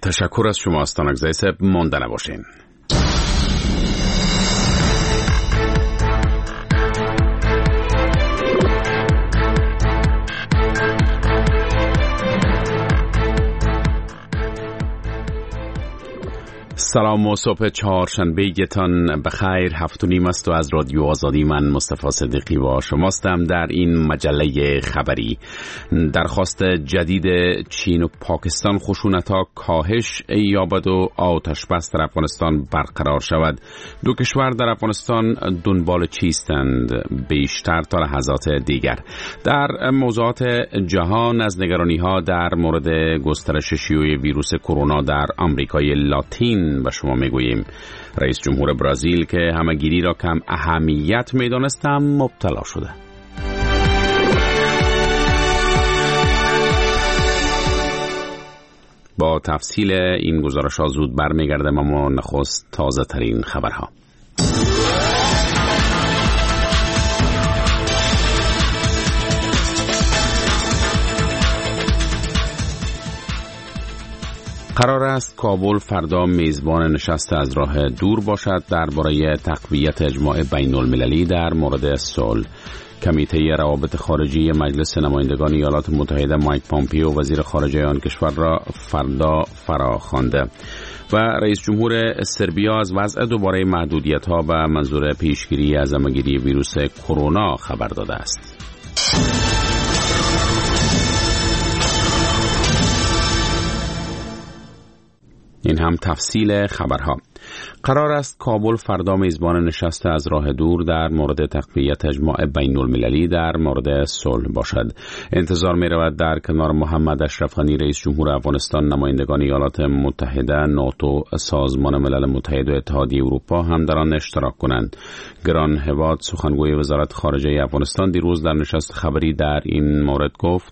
تشکر از شما استان اگزایسه مانده نباشین. سلام و صبح چهارشنبه تان بخیر. 7:30 است و از رادیو آزادی من مصطفی صدیقی با شماستم در این مجله خبری. درخواست جدید چین و پاکستان خشونت‌ها کاهش یابد و آتش بس در افغانستان برقرار شود. دو کشور در افغانستان دنبال چیستند بیشتر تا لحظات دیگر. در موضوعات جهان از نگرانی‌ها در مورد گسترش شیوع ویروس کرونا در آمریکای لاتین و شما میگوییم. رئیس جمهور برزیل که همه‌گیری را کم اهمیت می‌دانست مبتلا شده. با تفصیل این گزارش‌ها زود برمیگردم، اما نخست تازه ترین خبرها. قرار است کابل فردا میزبان نشست از راه دور باشد درباره تقویت اجماع بین المللی در مورد صلح. کمیته روابط خارجی مجلس نمایندگان ایالات متحده مایک پامپیو وزیر خارجه آن کشور را فردا فراخوانده و رئیس جمهور سربیا از وضع دوباره محدودیت‌ها به منظور پیشگیری از همه‌گیری ویروس کرونا خبر داده است. این هم تفصیل خبرها. قرار است کابل فردا میزبان نشست از راه دور در مورد تقویت اجماع بین المللی در مورد صلح باشد. انتظار می رود در کنار محمد اشرف غنی رئیس جمهور افغانستان نمایندگان ایالات متحده، ناتو، سازمان ملل متحد و اتحادیه اروپا هم در آن اشتراک کنند. گران هواد سخنگوی وزارت خارجه افغانستان دیروز در نشست خبری در این مورد گفت: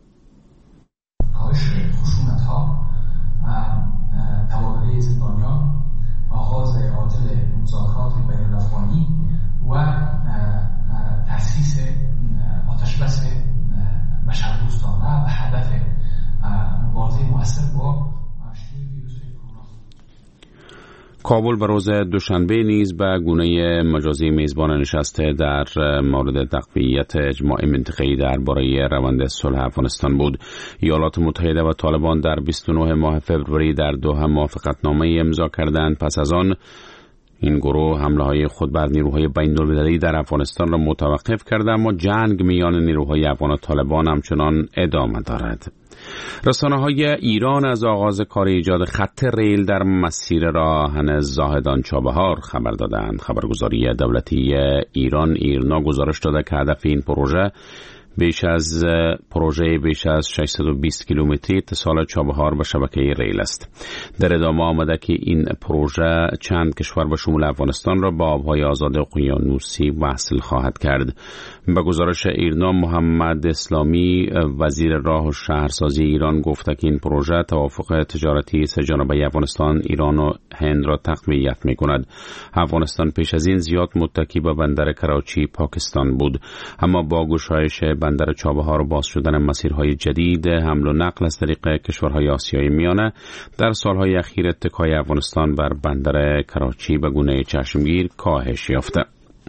تبادله زندانیان، آغاز عاجل مذاکرات بین‌الافغانی و تأسیس آتشبس بشردوستانه و هدف مبارزه مؤثر با شیوع ویروس کرونا. کابل به روز دوشنبه نیز به گونه مجازی میزبان نشسته در مورد تقویت اجماع منطقه‌ای درباره روند صلح افغانستان بود. ایالات متحده و طالبان در 29 ماه فوریه در دوحه موافقتنامه امضا کردند. پس از آن این گروه حمله‌های خود بر نیروهای بین‌المللی در افغانستان را متوقف کرده، اما جنگ میان نیروهای افغان و طالبان همچنان ادامه دارد. رسانه‌های ایران از آغاز کار ایجاد خط ریل در مسیر راهن زاهدان چابهار خبر دادند. خبرگزاری دولتی ایران ایرنا گزارش داده که هدف این پروژه بیش از 620 کیلومتری اتصال چابهار به شبکه ریل است. در ادامه آمده که این پروژه چند کشور به شمول افغانستان را با آبهای آزاد اقیانوسی وصل خواهد کرد. به گزارش ایرنا محمد اسلامی وزیر راه و شهرسازی ایران گفته که این پروژه توافق تجارتی سه‌جانبه افغانستان، ایران و هند را تقویت می‌کند. افغانستان پیش از این زیاد متکی به بندر کراچی پاکستان بود، اما با گشایش بندر چابهار و باز شدن مسیرهای جدید حمل و نقل از طریق کشورهای آسیای میانه در سالهای اخیر اتکای افغانستان بر بندر کراچی به گونه چشمگیر کاهش یافته.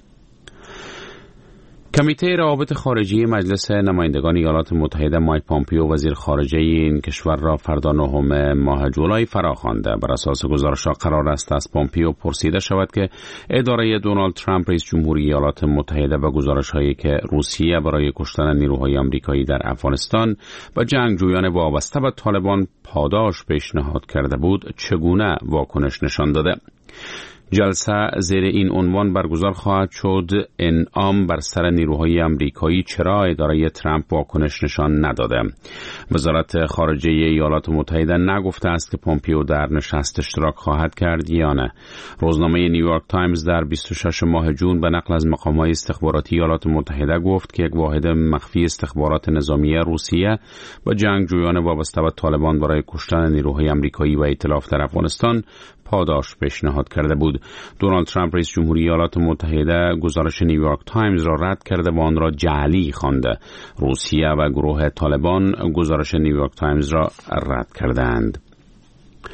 کمیته روابط خارجی مجلس نمایندگان ایالات متحده مایک پامپیو وزیر خارجه این کشور را فردا 9 ماه جولای فراخوانده. بر اساس گزارش‌ها قرار است از پامپیو پرسیده شود که اداره دونالد ترامپ رئیس جمهوری ایالات متحده و گزارش‌هایی که روسیه برای کشتن نیروهای آمریکایی در افغانستان و جنگجویان وابسته به طالبان پاداش پیشنهاد کرده بود چگونه واکنش نشان داده. جلسه زیر این عنوان برگزار خواهد شد: انعام بر سر نیروهای آمریکایی، چرا اداره ترامپ واکنش نشان نداده؟ وزارت خارجه ایالات متحده نگفته است که پامپیو در نشست اشتراک خواهد کرد یا نه. روزنامه نیویورک تایمز در 26 ماه جون به نقل از مقام‌های استخباراتی ایالات متحده گفت که یک واحد مخفی استخبارات نظامی روسیه و جنگجویان وابسته به طالبان برای کشتن نیروهای آمریکایی و ائتلاف در افغانستان پاداش پیشنهاد کرده بود. دونالد ترامپ رئیس جمهوری ایالات متحده گزارش نیویورک تایمز را رد کرده و آن را جعلی خوانده. روسیه و گروه طالبان گزارش نیویورک تایمز را رد کردند.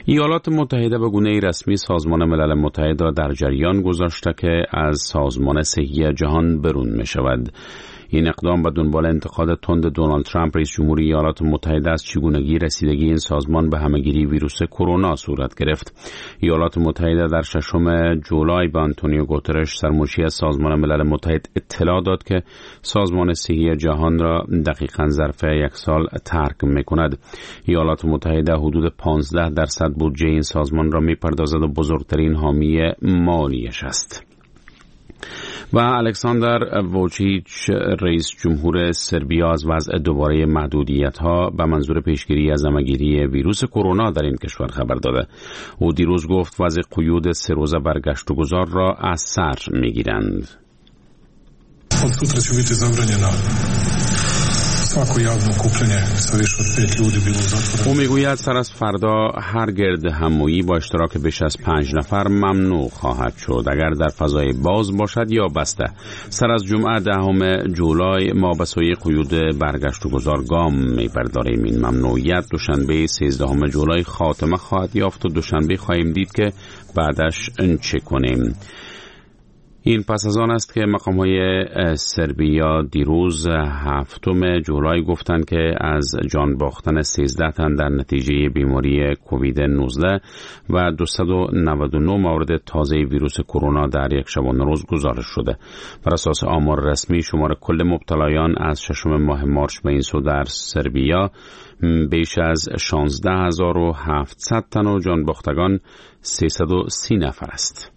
ایالات متحده به گونه‌ای رسمی سازمان ملل متحد را در جریان گذاشته که از سازمان صحی جهان برون می‌شود. این اقدام به دنبال انتقاد تند دونالد ترامپ رئیس جمهور ایالات متحده از چگونگی رسیدگی این سازمان به همه‌گیری ویروس کرونا صورت گرفت. ایالات متحده در 6 جولای به آنتونیو گوترش سرمنشی سازمان ملل متحد اطلاع داد که سازمان صحی جهان را دقیقاً ظرف 1 سال ترک می‌کند. ایالات متحده حدود 15% بودجه این سازمان را می‌پردازد و بزرگترین حامی مالیش است. و الکساندر ووچیچ رئیس جمهور سربیا از وضع دوباره محدودیت‌ها به منظور پیشگیری از همه‌گیری ویروس کرونا در این کشور خبر داده. او دیروز گفت وضع قیود 3 روزه برگشت و گذار را از سر می‌گیرند. Od sutra će biti zabranjeno svako javno okupljanje sa više od 5 ljudi bilo u zatvoru. او میگوید سر از فردا هر گرد همایی با اشتراک بیش از 5 نفر ممنوع خواهد شد، اگر در فضای باز باشد یا بسته. سر از جمعه 10 جولای ما به سوی قیود برگشت و گذار گام می‌برداریم. این ممنوعیت دوشنبه 13 جولای خاتمه خواهد یافت و دوشنبه خواهیم دید که بعدش چه کنیم. این پس از آن است که مقام‌های سربیا دیروز 7 جولای گفتند که از جان باختن 13 تن در نتیجه بیماری کووید 19 و 299 مورد تازه ویروس کرونا در یک شبانه روز گزارش شده. بر اساس آمار رسمی شمار کل مبتلایان از 6 ماه مارس به این سو در سربیا بیش از 16700 تن و جان باختگان 330 نفر است.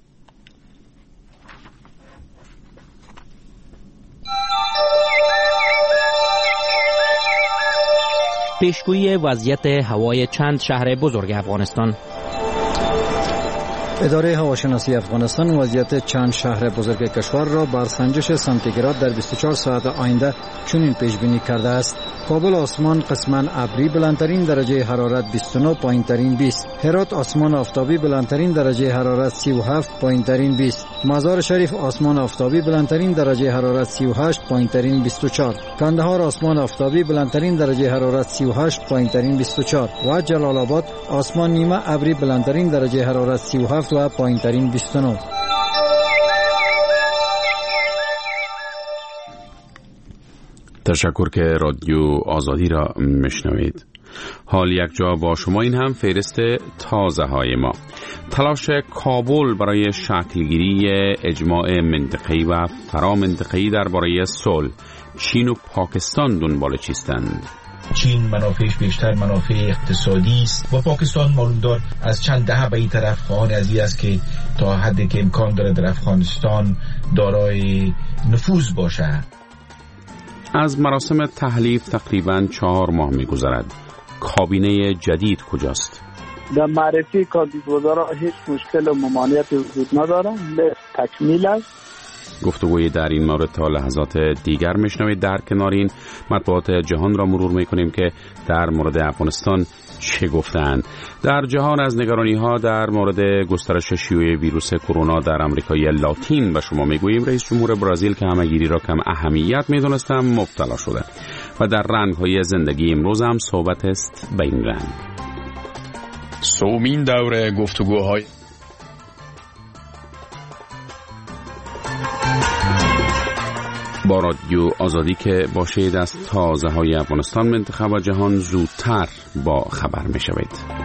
پیشگویی وضعیت هوای چند شهر بزرگ افغانستان. اداره هواشناسی افغانستان وضعیت چند شهر بزرگ کشور را بر سنجش سانتیگراد در 24 ساعت آینده چنین پیش بینی کرده است: کابل آسمان قسماً ابری بلندترین درجه حرارت 29 پایینترین 20. هرات آسمان آفتابی بلندترین درجه حرارت 37 پایینترین 20. مزار شریف آسمان آفتابی بلندترین درجه حرارت 38 پایینترین 24. کندهار آسمان آفتابی بلندترین درجه حرارت 38 پایینترین 24 و جلال آباد آسمان نیمه ابری بلندترین درجه حرارت 37 و پایینترین 29. تشکر که رادیو آزادی را میشنوید. حال یک جا با شما، این هم فهرست تازه های ما. تلاش کابل برای شکلگیری اجماع منطقه‌ای و فرامنطقه‌ای درباره صلح. چین و پاکستان دنبال چیستند؟ چین منافعش بیشتر منافع اقتصادی است و پاکستان معلومدار از چند دهه به این طرف خواهان از این است که تا حدی که امکان داره در افغانستان دارای نفوذ باشه. از مراسم تحلیف تقریباً 4 ماه می‌گذرد. کابینه جدید کجاست؟ در معرفی کاندیدگزارا هیچ مشکل و ممانعتی وجود نداره، تکمیل است. گفتگوی در این مورد تا لحظات دیگر میشنوید. در کنار این مطبوعات جهان را مرور میکنیم که در مورد افغانستان چه گفتند. در جهان از نگرانی‌ها در مورد گسترش شیوع ویروس کرونا در آمریکای لاتین به شما میگوییم. رئیس جمهور برزیل که همه‌گیری را کم اهمیت میدونست مبتلا شده و در رنگ‌های زندگی امروز هم صحبت است به این رنگ. سومین دوره گفتگوهای با رادیو آزادی که باشید از تازه های افغانستان، منطقه و جهان زودتر با خبر می شوید.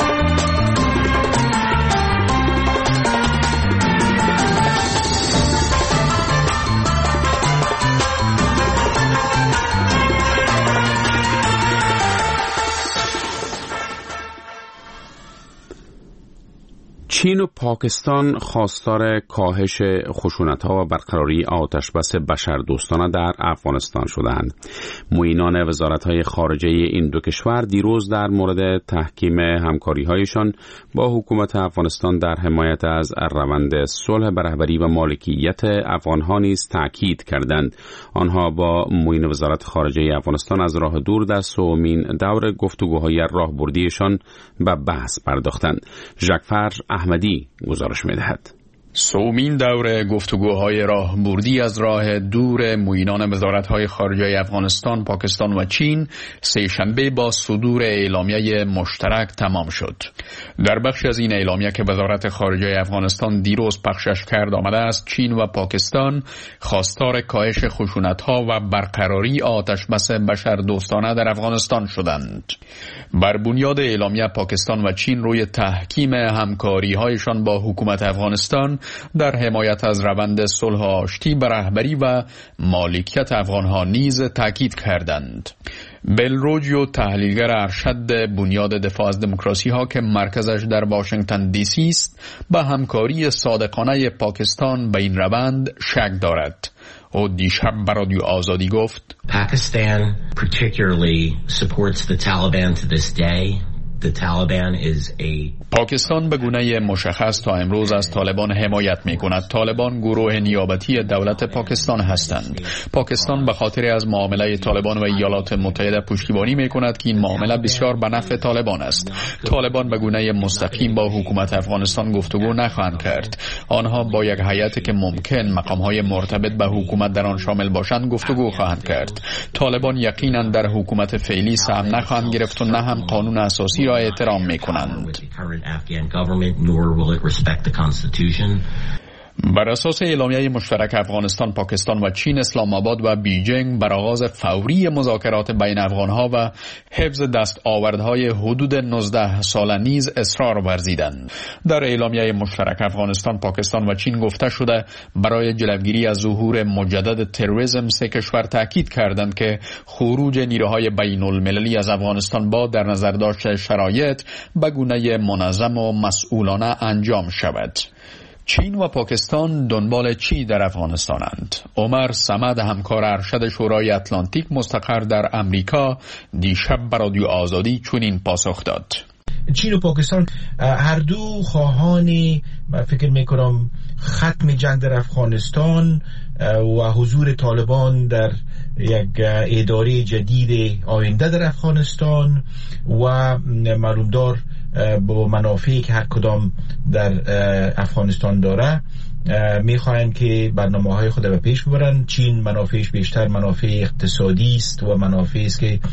چین و پاکستان خواستار کاهش خشونت‌ها و برقراری آتشبس بشردوستانه در افغانستان شدند. معینان وزارت‌های خارجه این دو کشور دیروز در مورد تحکیم همکاری‌هایشان با حکومت افغانستان در حمایت از روند صلح به رهبری و مالکیت افغان‌ها نیز تاکید کردند. آنها با معین وزارت خارجه افغانستان از راه دور در سومین دور گفتگوهای راهبردیشان به بحث پرداختند. ژاک فر احمدی گزارش می‌دهد. سومین دور گفتگوهای راهبردی از راه دور معینان وزارت‌های خارجه افغانستان، پاکستان و چین سه‌شنبه با صدور اعلامیه مشترک تمام شد. در بخش از این اعلامیه که وزارت خارجه افغانستان دیروز پخشش کرد آمده است چین و پاکستان خواستار کاهش خشونت‌ها و برقراری آتشبس بشردوستانه در افغانستان شدند. بر بنیاد اعلامیه پاکستان و چین روی تحکیم همکاری‌هایشان با حکومت افغانستان در حمایت از روند صلح و آشتی به رهبری و مالکیت افغانها نیز تاکید کردند. بل روجیو، تحلیلگر ارشد بنیاد دفاع از دموکراسی ها که مرکزش در واشنگتن دی سی است، به همکاری صادقانه پاکستان به این روند شک دارد. او دیشب به رادیو آزادی گفت: Pakistan particularly supports the Taliban to this day. پاکستان به گونه مشخص تا امروز از طالبان حمایت می کند. طالبان گروه نیابتی دولت پاکستان هستند. پاکستان به خاطر از معامله طالبان و ایالات متحده پشتیبانی می کند که این معامله بسیار به نفع طالبان است. طالبان به گونه مستقیم با حکومت افغانستان گفتگو نخواهند کرد. آنها با یک هیئتی که ممکن مقامهای مرتبط به حکومت در آن شامل باشند گفتگو خواهند کرد. طالبان یقینا در حکومت فعلی سهم نخواهند گرفت و نه هم قانون اساسی را احترام می‌کنند. بر اساس اعلامیه مشترک افغانستان، پاکستان و چین، اسلام آباد و بیجینگ بر آغاز فوری مذاکرات بین افغانها و حفظ دستاوردهای حدود 19 ساله نیز اصرار ورزیدند. در اعلامیه مشترک افغانستان، پاکستان و چین گفته شده برای جلوگیری از ظهور مجدد تروریسم سه کشور تاکید کردند که خروج نیروهای بین المللی از افغانستان با در نظر داشت شرایط به گونه منظم و مسئولانه انجام شود. چین و پاکستان دنبال چی در افغانستانند؟ عمر صمد، همکار ارشد شورای اتلانتیک مستقر در امریکا، دیشب به رادیو آزادی چنین پاسخ داد: چین و پاکستان هر دو خواهان فکر میکنم ختم جنگ در افغانستان و حضور طالبان در یک اداره جدید آینده در افغانستان و معلومدار با منافعی که هر کدام در افغانستان داره میخواهند که برنامه‌های خود به پیش ببرند. چین منافعش بیشتر منافع اقتصادی است و منافعی است که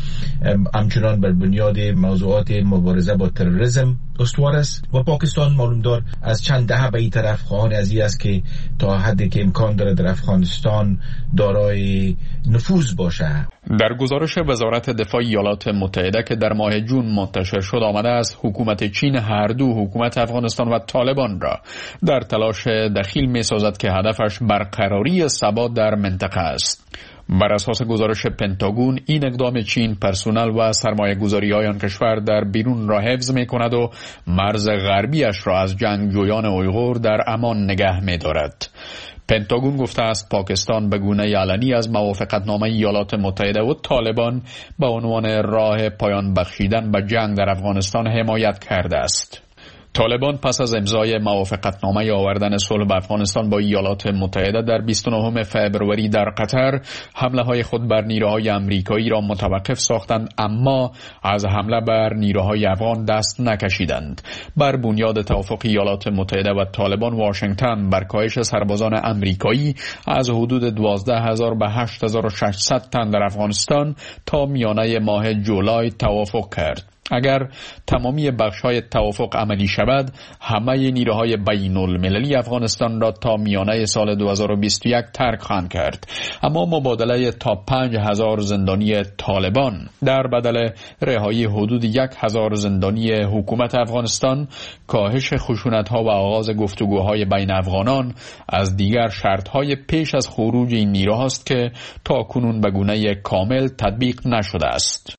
همچنان بر بنیاد موضوعات مبارزه با تروریسم استوار است و پاکستان معلومدار از چند دهه به این طرف خواهان از این است که تا حدی که امکان داره در افغانستان دارای نفوذ باشه. در گزارش وزارت دفاع ایالات متحده که در ماه جون منتشر شد آمده است حکومت چین هر دو حکومت افغانستان و طالبان را در تلاش دخیل می سازد که هدفش برقراری ثبات در منطقه است. بر اساس گزارش پنتاگون این اقدام چین پرسنل و سرمایه گذاری های آن کشور در بیرون را حفظ می کند و مرز غربیش را از جنگجویان اویغور در امان نگه می دارد. پنتاگون گفته است پاکستان به گونه علنی از موافقتنامه ایالات متحده و طالبان به عنوان راه پایان بخشیدن به جنگ در افغانستان حمایت کرده است. طالبان پس از امضای موافقتنامه آوردن صلح به افغانستان با ایالات متحده در 29 فوریه در قطر حمله‌های خود بر نیروهای آمریکایی را متوقف ساختند، اما از حمله بر نیروهای افغان دست نکشیدند. بر بنیاد توافق ایالات متحده و طالبان، واشنگتن بر کاهش سربازان آمریکایی از حدود 12,000 به 8,600 تن در افغانستان تا میانه ماه جولای توافق کرد. اگر تمامی بخش‌های توافق عملی شود، همه نیروهای بین المللی افغانستان را تا میانه سال 2021 ترک خواهند کرد. اما مبادله تا 5,000 زندانی طالبان در بدل رهایی حدود 1,000 زندانی حکومت افغانستان، کاهش خشونت‌ها و آغاز گفتگوهای بین افغانان از دیگر شرط‌های پیش از خروج این نیروهاست که تا کنون به گونه کامل تطبیق نشده است.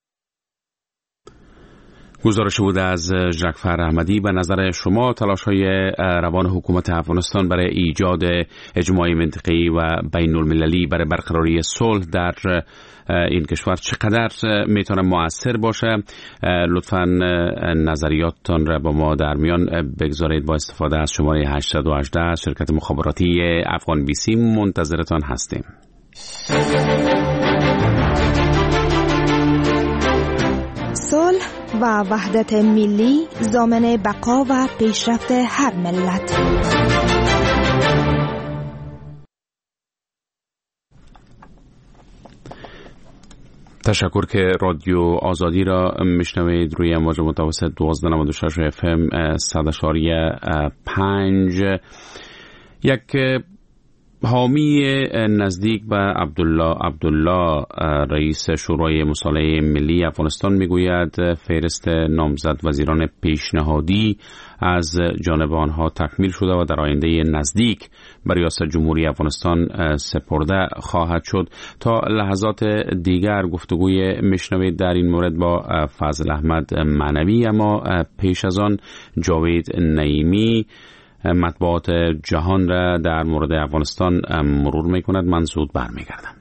گزارش بود از ژاکفر احمدی. به نظر شما تلاش‌های روان حکومت افغانستان برای ایجاد اجماع منطقه‌ای و بین المللی برای برقراری صلح در این کشور چقدر میتونه مؤثر باشه؟ لطفاً نظریاتتان را با ما در میان بگذارید. با استفاده از شماره 818 شرکت مخابراتی افغان بی سی منتظرتان هستیم. صلح و وحدت ملی ضامن بقا و پیشرفت هر ملت. تشکر که رادیو آزادی را میشنوید روی امواج متوسط 1296 FM 100.5. یک حامی نزدیک به عبدالله رئیس شورای مصالحه ملی افغانستان میگوید فهرست نامزد وزیران پیشنهادی از جانب آنها تکمیل شده و در آینده نزدیک به ریاست جمهوری افغانستان سپرده خواهد شد. تا لحظات دیگر گفتگوی میشنوید در این مورد با فضل احمد معنوی، اما پیش از آن جاوید نعیمی مطبوعات جهان را در مورد افغانستان مرور میکند. من زود برمیگردم.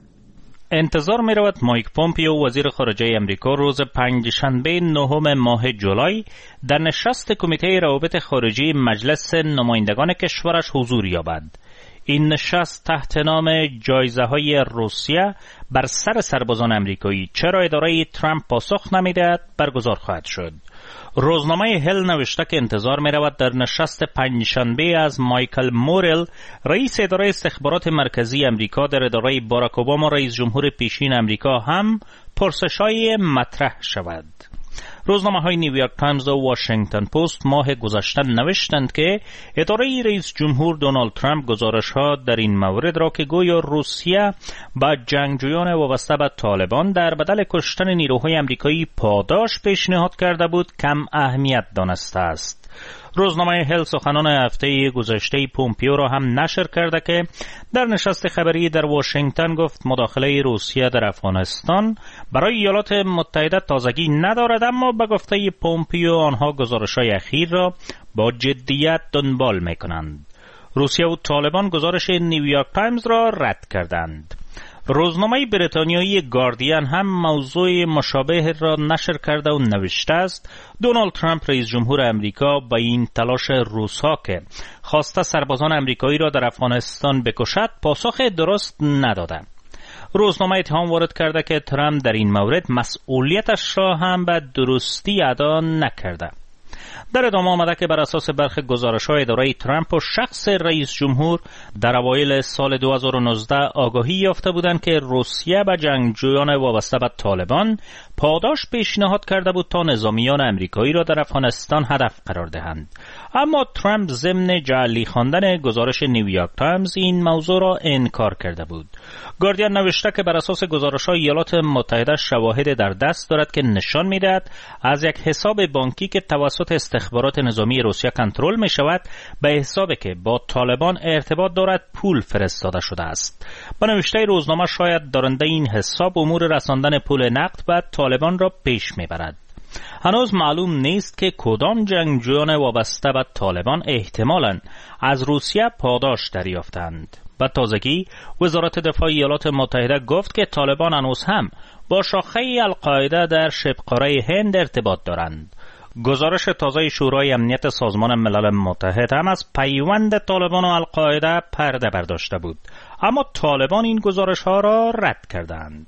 انتظار می رود مایک پومپیو وزیر خارجه امریکا روز پنجشنبه 9 ماه جولای در نشست کمیته روابط خارجی مجلس نمایندگان کشورش حضور یابد. این نشست تحت نام جایزه‌های روسیه بر سر سربازان امریکایی چرا اداره ترامپ پاسخ نمی‌دهد برگزار خواهد شد. روزنامه هل نوشته که انتظار می رود در نشست پنجشنبه از مایکل مورل رئیس اداره استخبارات مرکزی امریکا در اداره باراک اوباما رئیس جمهور پیشین امریکا هم پرسش‌های مطرح شود. روزنامه‌های نیویورک تایمز و واشنگتن پست ماه گذشته نوشتند که اداره رئیس جمهور دونالد ترامپ گزارش‌ها در این مورد را که گویا روسیه با جنگجویان وابسته به طالبان در بدل کشتن نیروهای امریکایی پاداش پیشنهاد کرده بود کم اهمیت دانسته است. روزنامه هل سخنان هفته گذشته پومپیو را هم نشر کرده که در نشست خبری در واشنگتن گفت مداخله روسیه در افغانستان برای ایالات متحده تازگی ندارد، اما به گفته پومپیو آنها گزارش‌های اخیر را با جدیت دنبال می‌کنند. روسیه و طالبان گزارش نیویورک تایمز را رد کردند. روزنامه بریتانیایی گاردین هم موضوع مشابه را نشر کرده و نوشته است دونالد ترامپ رئیس جمهور امریکا با این تلاش روس‌ها که خواسته سربازان امریکایی را در افغانستان بکشد پاسخ درست نداده. روزنامه اتهام وارد کرده که ترامپ در این مورد مسئولیتش را هم به درستی ادا نکرده. در ادامه آمده که بر اساس برخی گزارش‌های اداره ترامپ و شخص رئیس جمهور در اوایل سال 2019 آگاهی یافته بودند که روسیه به جنگجویان وابسته به طالبان پاداش پیشنهاد کرده بود تا نظامیان امریکایی را در افغانستان هدف قرار دهند. اما ترامپ ضمن جعلی خواندن گزارش نیویورک تایمز این موضوع را انکار کرده بود. گاردین نوشته که بر اساس گزارش‌های ایالات متحده شواهد در دست دارد که نشان می‌دهد از یک حساب بانکی که توسط استخبارات نظامی روسیه کنترل می‌شود به حسابی که با طالبان ارتباط دارد پول فرستاده شده است. با نوشته روزنامه شاید دارنده این حساب امور رساندن پول نقد به طالبان را پیش می‌برد. هنوز معلوم نیست که کدام جنگجویان وابسته به طالبان احتمالاً از روسیه پاداش دریافتند. به تازگی وزارت دفاع ایالات متحده گفت که طالبان هنوز هم با شاخه القاعده در شبه‌قاره هند ارتباط دارند. گزارش تازه شورای امنیت سازمان ملل متحد هم از پیوند طالبان و القاعده پرده برداشته بود، اما طالبان این گزارش ها را رد کردند.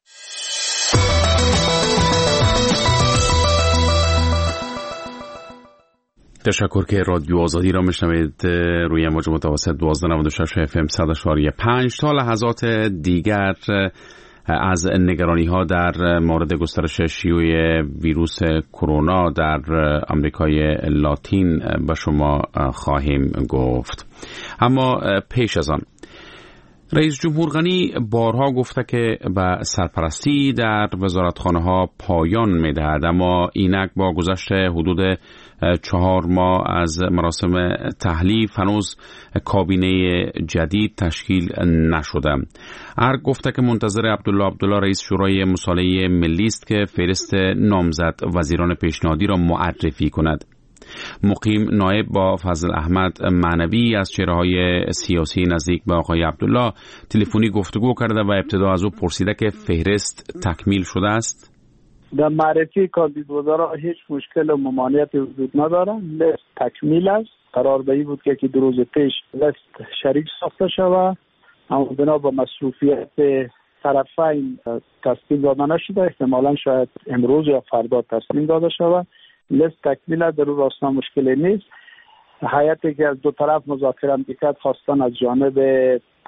تشکر که رادیو آزادی را میشنوید روی امواج متوسط 1296 FM 100.5. تا لحظات دیگر از نگرانی ها در مورد گسترش شیوع ویروس کرونا در آمریکای لاتین به شما خواهیم گفت. اما پیش از آن رئیس جمهور غنی بارها گفته که به سرپرستی در وزارتخانه ها پایان می‌دهد، اما اینک با گذشت حدود 4 ماه از مراسم تحلیف هنوز کابینه جدید تشکیل نشده. ارگ گفته که منتظر عبدالله رئیس شورای مصالحه ملی است که فهرست نامزد وزیران پیشنهادی را معرفی کند. مقیم نایب با فضل احمد معنوی از چهره‌های سیاسی نزدیک به آقای عبدالله تلفنی گفتگو کرده و ابتدا از او پرسیده که فهرست تکمیل شده است. در معرفی کاندیدوزارا هیچ مشکل و ممانعتی وجود نداره. لیست تکمیل است. قرار به این بود که 2 روز پیش لیست شریک ساخته شود، اما بنا به مصروفیت طرفین تصمیم داده نشده. احتمالاً شاید امروز یا فردا تصمیم داده شود. لیست تکمیل است، در اون راستا مشکلی نیست. هیئتی که از 2 طرف مذاکره میکرد خواستن از جانب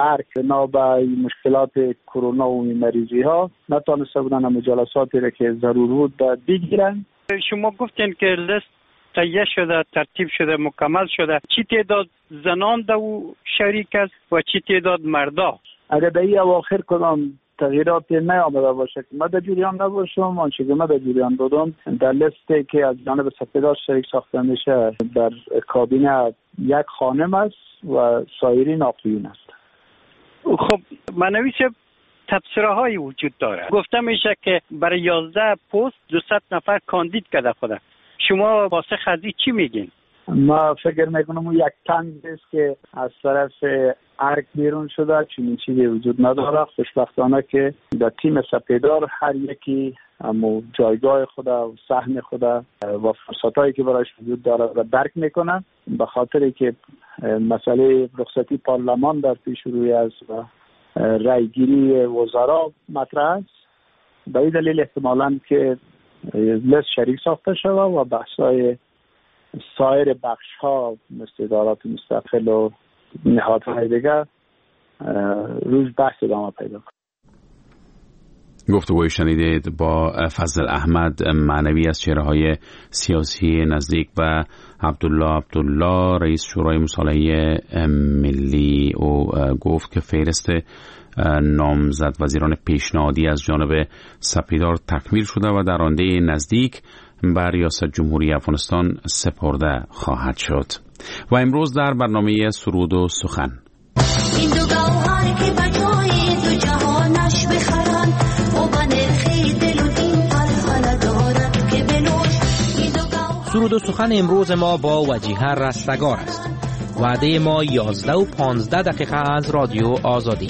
ارک بنا به مشکلات کرونا و مریضی ها نتونسته بودن هم جلساتی را که ضرور بود بگیرن. شما گفتین که لیست تهیه شده، ترتیب شده، مکمل شده. چی تعداد زنان در او شریک است و چی تعداد مردا؟ اگر در این اواخر کدام تغییرات نیامده باشه که من در جریان نباشم، آنچه که من در جریان بودم در لیستی که از جانب سپیدار شریک ساخته میشه در کابینه یک خانم است و سایرین آقایون است. خب معنوی صاحب تبصره های وجود داره. گفته میشه که برای 11 پست 200 نفر کاندید کرده خوده. شما واسه خزی چی میگین؟ ما فکر میکنم اون یک طنز است که از طرف ارک بیرون شده، چنین چیزی وجود نداره. خوشبختانه که در تیم سپیدار هر یکی همو جایگاه خود و سهم خود و فرصتایی که برایش وجود داره را درک میکنن. به خاطری که مسئله رخصتی پارلمان در پیش روی است و رای گیری وزرا مطرح است، به این دلیل احتمالاً که لیست شریک ساخته شده و بحث‌های سایر بخش‌ها مثل ادارات مستقل و نهادهای دیگر روز بحث ادامه پیدا کنه. گفتگوی شنیدید با فضل احمد معنوی از چهره‌های سیاسی نزدیک و عبدالله رئیس شورای مصالحه ملی او گفت که فهرست نامزد وزیران پیشنهادی از جانب سپیدار تکمیل شده و در آینده نزدیک به ریاست جمهوری افغانستان سپرده خواهد شد. و امروز در برنامه سرود و سخن این دو گوهر که بجای دو جهانش بخرن و بنرخی دل و دین حل دارد که بلوش. سرود و سخن امروز ما با وجیه رستگار است. وعده ما 11 و 15 دقیقه از رادیو آزادی.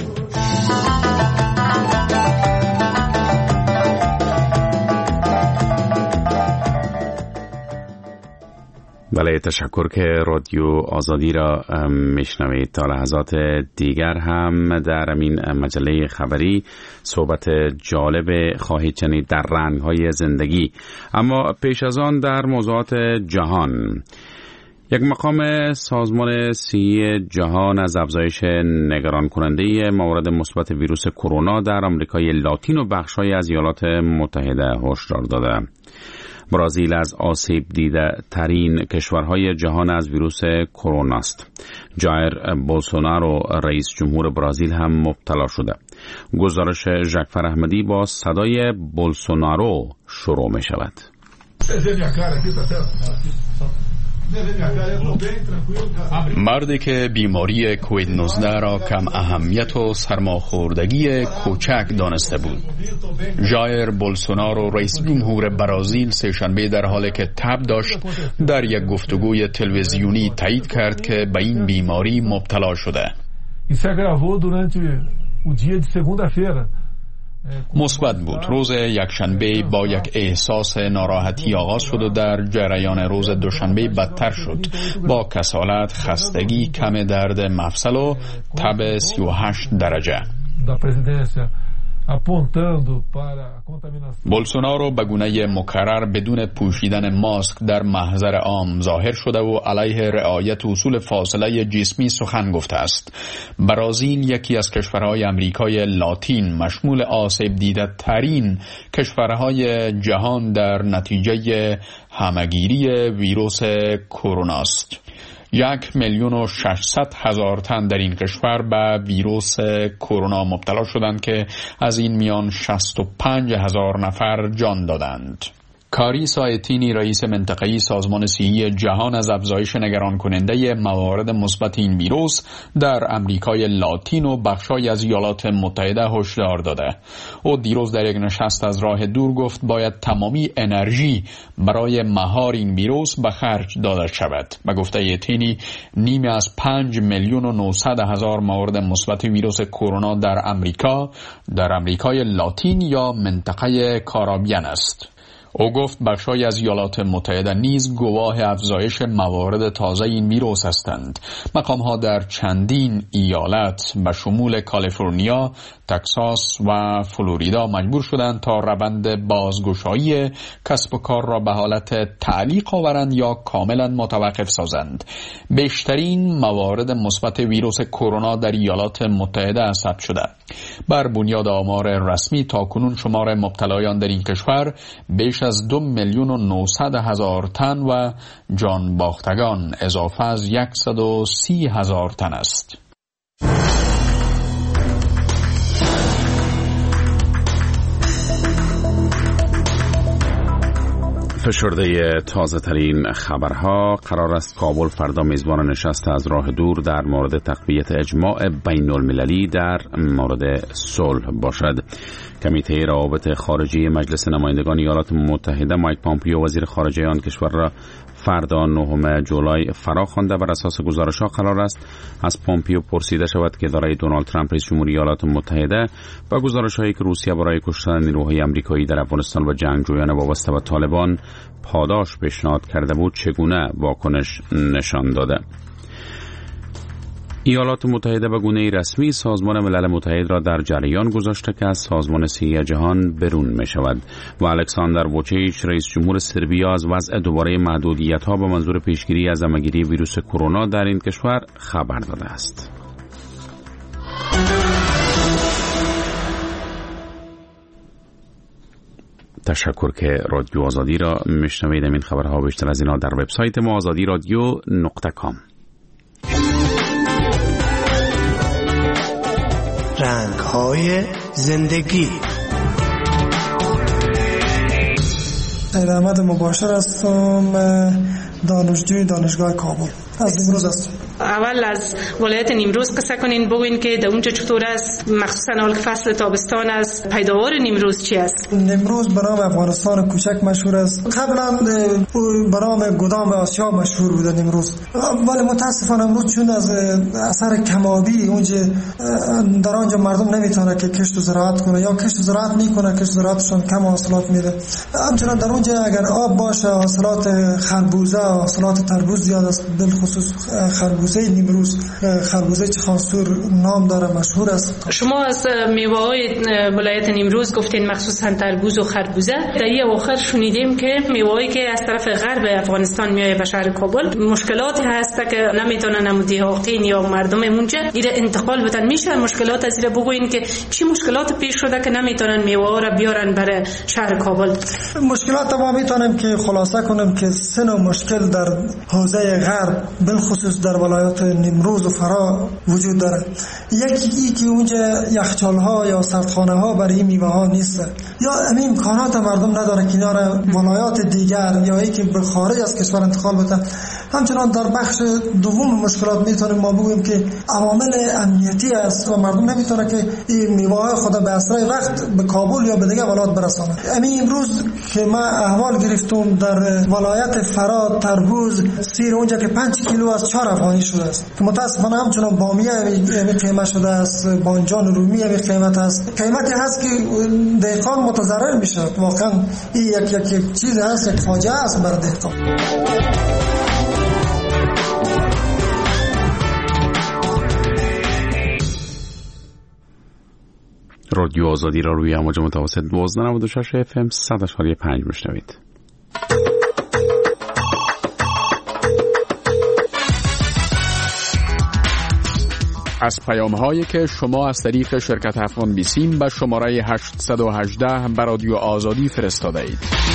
بله، تشکر که رادیو آزادی را میشنوید. تا لحظات دیگر هم در این مجله خبری صحبت جالب خواهید شنید در رنگ‌های زندگی. اما پیش از آن در موضوعات جهان، یک مقام سازمان صحی جهان از افزایش نگران کننده موارد مثبت ویروس کرونا در آمریکای لاتین و بخش‌های از ایالات متحده هشدار داده. برزیل از آسیب دیده ترین کشورهای جهان از ویروس کرونا است. جایر بولسونارو رئیس جمهور برزیل هم مبتلا شده. گزارش ژکفر احمدی با صدای بولسونارو شروع می شود. مردی که بیماری کووید 19 را کم اهمیت و سرماخوردگی کوچک دانسته بود. جایر بولسونارو رئیس جمهور برزیل سه‌شنبه در حالی که تب داشت در یک گفتگوی تلویزیونی تایید کرد که به این بیماری مبتلا شده. مثبت بود. روز یکشنبه با یک احساس ناراحتی آغاز شد و در جریان روز دوشنبه بدتر شد با کسالت، خستگی، کم درد مفصل و تب 38 درجه. بولسونارو به گونه مکرر بدون پوشیدن ماسک در محضر عام ظاهر شده و علیه رعایت اصول فاصله جسمی سخن گفته است. برزیل یکی از کشورهای آمریکای لاتین مشمول آسیب دیده ترین کشورهای جهان در نتیجه همگیری ویروس کرونا است. 1,600,000 تن در این کشور به ویروس کرونا مبتلا شدند که از این میان 65,000 نفر جان دادند. کاری سایتینی رئیس منطقه‌ای سازمان صحی جهان از افزایش نگران کننده موارد مثبت این ویروس در امریکای لاتین و بخشای از ایالات متحده هشدار داده. او دیروز در یک نشست از راه دور گفت باید تمامی انرژی برای مهار این ویروس به خرج داده شود. به گفته تینی نیمی از 5,900,000 موارد مثبت ویروس کرونا در امریکای لاتین یا منطقه کارائیبیان است. او گفت بخشای از ایالات متحده نیز گواه افزایش موارد تازه این ویروس هستند. مقام‌ها در چندین ایالت به شمول کالیفرنیا، تگزاس و فلوریدا مجبور شدند تا روند بازگشایی کسب و کار را به حالت تعلیق آورند یا کاملا متوقف سازند. بیشترین موارد مثبت ویروس کرونا در ایالات متحده ثبت شده. بر بنیاد آمار رسمی تاکنون شمار مبتلایان در این کشور بیش از 2,900,000 تن و جان باختگان اضافه از 130,000 تن است. فشرده تازه ترین خبرها. قرار است کابل فردا میزبان نشست از راه دور در مورد تقویت اجماع بین المللی در مورد صلح باشد. کمیته روابط خارجی مجلس نمایندگان ایالات متحده مایک پامپیو وزیر خارجه آن کشور را فردا 9 جولای فرا خوانده. بر اساس گزارش‌ها قرار است از پامپیو پرسیده شود که اداره دونالد ترامپ رئیس جمهوری ایالات متحده با گزارش‌هایی که روسیه برای کشتن نیروهای آمریکایی در افغانستان و جنگجویان وابسته به طالبان پاداش پیشنهاد کرده بود چگونه واکنش نشان داده. ایالات متحده به گونه رسمی سازمان ملل متحد را در جریان گذاشته که از سازمان صحی جهان برون می شود و الکساندر ووچیچ رئیس جمهور سربیا از وضع دوباره محدودیت ها به منظور پیشگیری از همه‌گیری ویروس کرونا در این کشور خبر داده است. تشکر که رادیو آزادی را میشنوید. این خبرها بیشتر از اینا در وبسایت ما azadiradio.com. رنگ‌های زندگی. احمد مباشر هستم، دانشجوی دانشگاه کابل. از امروز هستم. اول از ولایت نیمروز قصه کنین، بگوین که در اونجا چطور است، مخصوصا حال که فصل تابستان است. پیداوار نیمروز چی است؟ نیمروز به نام افغانستان کوچک مشهور است. قبلا به نام گدام آسیا مشهور بود نیمروز، ولی متاسفانه امروز چون از اثر کمابی اونجا در آنجا مردم نمیتونه که کشت و زراعت کنه یا کشت و زراعت میکنه، کشت و زراعتشون کم حاصلات میده. همچنین در اونجا اگر آب باشه حاصلات خربوزه، حاصلات تربوز زیاد است، بالخصوص خربوزه نیمروز، خربوزه چخانسور نام داره، مشهور است. شما از میوه‌های ولایت نیمروز گفتین مخصوصا تربوز و خربوزه. در این اواخر شنیدیم که میوه‌ای که از طرف غرب افغانستان میاد به شهر کابل مشکلاتی هست که نمیتونن مدیحاقین یا مردم اونجا ایره انتقال بدن. میشه مشکلات از ایره بگوین که چی مشکلات پیش شده که نمیتونن میوه‌ها را بیارن برای شهر کابل؟ مشکلات ما میتونیم که خلاصه کنیم که سه نوع مشکل در حوزه غرب بالخصوص در ولایات نیمروز و فرا وجود داره. یکی ای که اونجا یخچال‌ها یا سردخانه‌ها برای این میوه‌ها نیست یا همین امکانات مردم نداره که اینا را ولایات دیگر یا ای که به خارج از کشور انتقال بدن. همچنان در بخش دوم مشکلات میتونیم ما بگوییم که عوامل امنیتی است و مردم نمیتونه که این میوه‌های خود به اسرع وقت به کابل یا به دیگر ولایات برسانه. همین امروز که ما احوال گرفتم در ولایت فرا تربوز سیر اونجا که 5 کیلو از 4 افغانی شده است که متاسفانه همچنان بامیه همین قیمت شده است، بانجان رومی همین قیمت است. قیمتی هست که دهقان متضرر میشه. واقعا این یک چیز هست، یک فاجعه است برای دهقان. رادیو آزادی را روی امواج متوسط 1296 FM 100.5 میشنوید. از پیام‌هایی که شما از طریق شرکت افغان بیسیم به شماره 818 به رادیو آزادی فرستاده اید.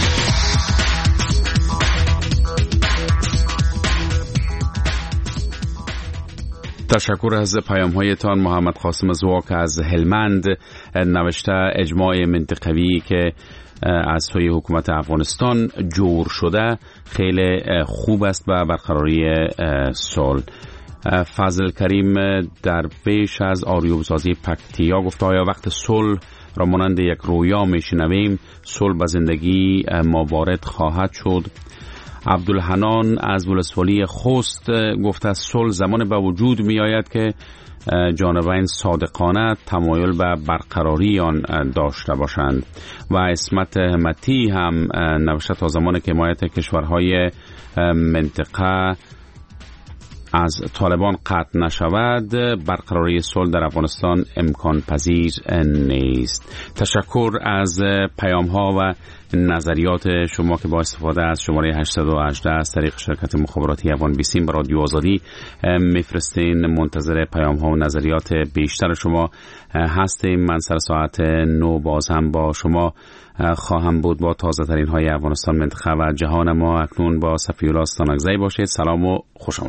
تشکر از پیام‌هایتان. محمد قاسم زواک از هلمند نوشته اجماع منطقوی که از سوی حکومت افغانستان جور شده خیلی خوب است به برقراری صلح. فضل کریم در پیش از آریوبزازی پکتیا گفته آیا وقت صلح را مانند یک رویا میشنویم؟ صلح به زندگی ما وارد خواهد شد. عبدالحنان از ولسوالی خوست گفته صلح زمان به وجود می آید که جانبین صادقانه تمایل به برقراری آن داشته باشند. و اسمت همتی هم نوشته تا زمان که حمایت کشورهای منطقه از طالبان قطع نشود برقراری صلح در افغانستان امکان پذیر نیست. تشکر از پیام ها و نظریات شما که با استفاده از شماره 818 از طریق شرکت مخابراتی افغان بیسیم به رادیو آزادی میفرستین. منتظر پیام ها و نظریات بیشتر شما هستیم. من سر ساعت 9 باز هم با شما خواهم بود با تازه ترین های افغانستان، منطقه و جهان ما. اکنون با صفی الله استانکزی باشید. سلام و خوش آمدید.